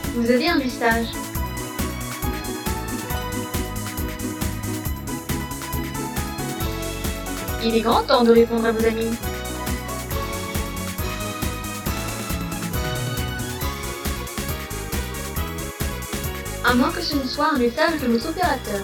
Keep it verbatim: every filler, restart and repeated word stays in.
Vous avez un message. Il est grand temps de répondre à vos amis. À moins que ce ne soit un message de notre opérateur.